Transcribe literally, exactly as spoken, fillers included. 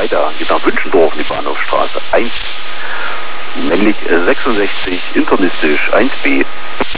weiter. Geht nach Wünschendorf in die Bahnhofstraße eins. Männlich äh, sechsundsechzig, internistisch eins b.